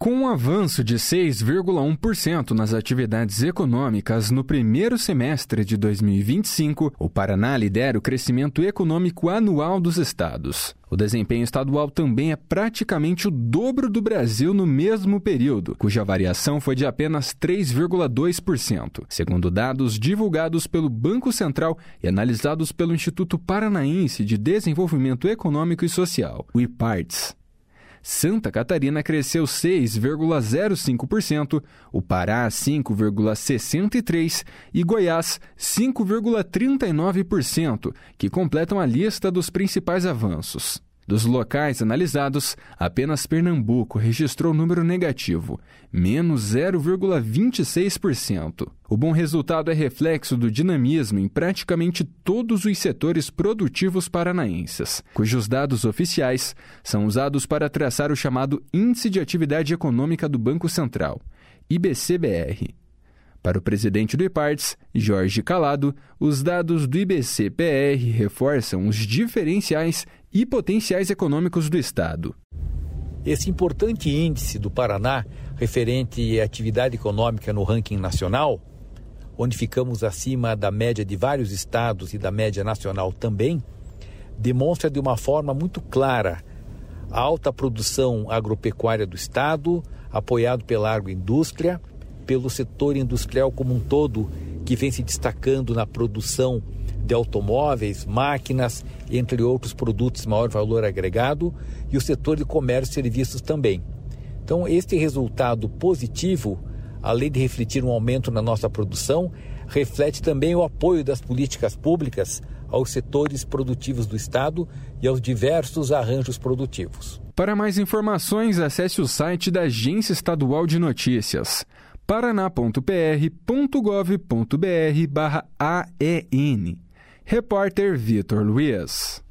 Com um avanço de 6,1% nas atividades econômicas no primeiro semestre de 2025, o Paraná lidera o crescimento econômico anual dos estados. O desempenho estadual também é praticamente o dobro do Brasil no mesmo período, cuja variação foi de apenas 3,2%, segundo dados divulgados pelo Banco Central e analisados pelo Instituto Paranaense de Desenvolvimento Econômico e Social, o IPARDS. Santa Catarina cresceu 6,05%, o Pará 5,63% e Goiás 5,39%, que completam a lista dos principais avanços. Dos locais analisados, apenas Pernambuco registrou número negativo, menos 0,26%. O bom resultado é reflexo do dinamismo em praticamente todos os setores produtivos paranaenses, cujos dados oficiais são usados para traçar o chamado Índice de Atividade Econômica do Banco Central, IBC-BR. Para o presidente do IPARDS, Jorge Calado, os dados do IBC-PR reforçam os diferenciais e potenciais econômicos do Estado. Esse importante índice do Paraná, referente à atividade econômica no ranking nacional, onde ficamos acima da média de vários estados e da média nacional também, demonstra de uma forma muito clara a alta produção agropecuária do Estado, apoiado pela agroindústria, pelo setor industrial como um todo, que vem se destacando na produção de automóveis, máquinas, entre outros produtos de maior valor agregado, e o setor de comércio e serviços também. Então, este resultado positivo, além de refletir um aumento na nossa produção, reflete também o apoio das políticas públicas aos setores produtivos do Estado e aos diversos arranjos produtivos. Para mais informações, acesse o site da Agência Estadual de Notícias, paraná.pr.gov.br/AEN. Repórter Vitor Luiz.